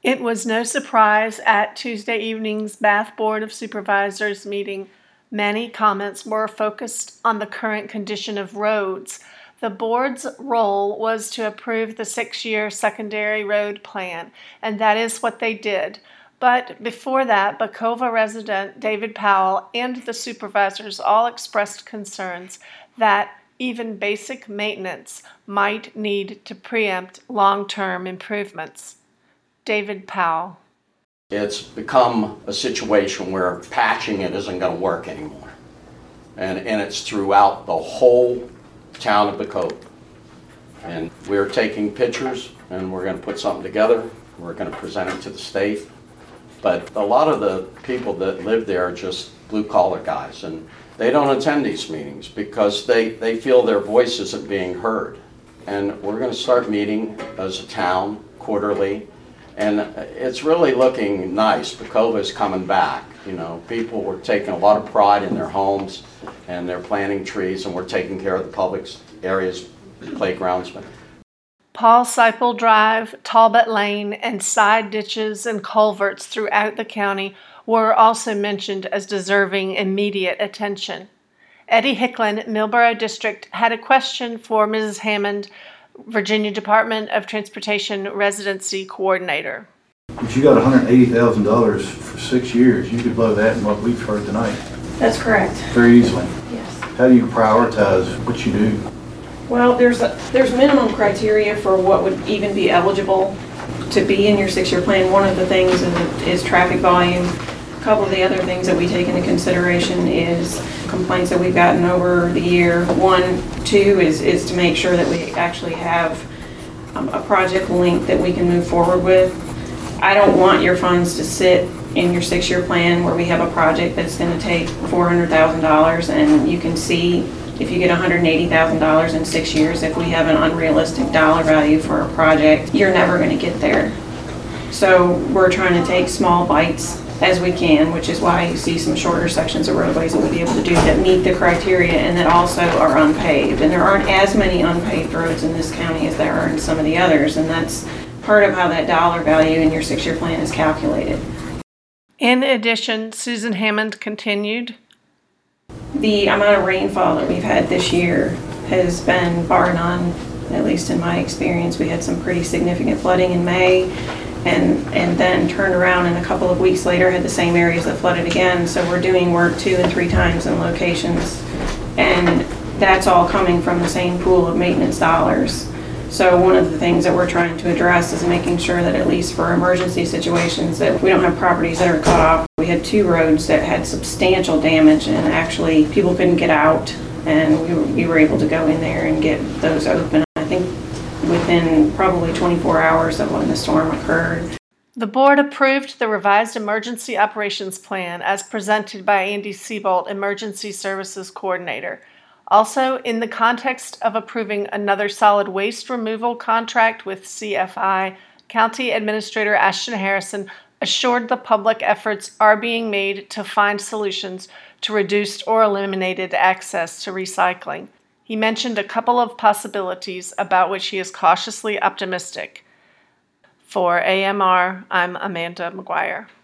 It was no surprise at Tuesday evening's Bath Board of Supervisors meeting, many comments were focused on the current condition of roads. The board's role was to approve the 6-year secondary road plan, and that is what they did. But before that, Bacova resident David Powell and the supervisors all expressed concerns that even basic maintenance might need to preempt long-term improvements. David Powell. It's become a situation where patching it isn't going to work anymore. And it's throughout the whole town of Bacova. And we're taking pictures and we're going to put something together. We're going to present it to the state. But a lot of the people that live there are just blue-collar guys, and they don't attend these meetings because they feel their voice isn't being heard. And we're going to start meeting as a town quarterly. And it's really looking nice. Bacova is coming back. You know, people were taking a lot of pride in their homes, and they're planting trees, and we're taking care of the public areas, playgrounds. Paul Seipel Drive, Talbot Lane, and side ditches and culverts throughout the county were also mentioned as deserving immediate attention. Eddie Hicklin, Millboro District, had a question for Mrs. Hammond, Virginia Department of Transportation Residency Coordinator. If you got $180,000 for 6 years, you could blow that in what we've heard tonight. That's correct. Very easily. Yes. How do you prioritize what you do? Well, there's minimum criteria for what would even be eligible to be in your 6-year plan. One of the things is traffic volume. A couple of the other things that we take into consideration is complaints that we've gotten over the year. 1, 2 is to make sure that we actually have a project length that we can move forward with. I don't want your funds to sit in your 6-year plan where we have a project that's going to take $400,000 and you can see if you get $180,000 in 6 years, if we have an unrealistic dollar value for a project, you're never going to get there. So we're trying to take small bites as we can, which is why you see some shorter sections of roadways that we'll be able to do that meet the criteria and that also are unpaved. And there aren't as many unpaved roads in this county as there are in some of the others, and that's part of how that dollar value in your 6-year plan is calculated. In addition, Susan Hammond continued. The amount of rainfall that we've had this year has been bar none, at least in my experience. We had some pretty significant flooding in May and then turned around and a couple of weeks later had the same areas that flooded again. So we're doing work 2 and 3 times in locations, and that's all coming from the same pool of maintenance dollars. So one of the things that we're trying to address is making sure that at least for emergency situations that we don't have properties that are cut off. We had 2 roads that had substantial damage and actually people couldn't get out, and we were able to go in there and get those open, I think within probably 24 hours of when the storm occurred. The board approved the revised emergency operations plan as presented by Andy Seabolt, Emergency Services Coordinator. Also, in the context of approving another solid waste removal contract with CFI, County Administrator Ashton Harrison assured the public efforts are being made to find solutions to reduced or eliminated access to recycling. He mentioned a couple of possibilities about which he is cautiously optimistic. For AMR, I'm Amanda McGuire.